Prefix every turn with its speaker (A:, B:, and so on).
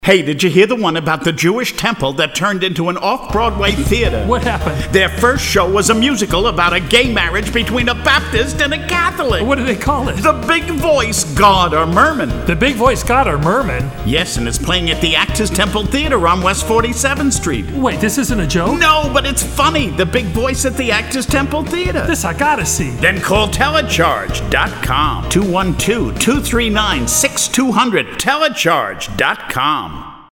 A: Hey, did you hear the one about the Jewish temple that turned into an off-Broadway theater?
B: What happened?
A: Their first show was a musical about a gay marriage between a Baptist and a Catholic.
B: What did they call it?
A: The Big Voice God or Merman.
B: The Big Voice God or Merman?
A: Yes, and it's playing at the Actors Temple Theater on West 47th Street.
B: Wait, this isn't a joke?
A: No, but it's funny. The Big Voice at the Actors Temple Theater.
B: This I gotta see.
A: Then call telecharge.com. 212-239-6200. telecharge.com.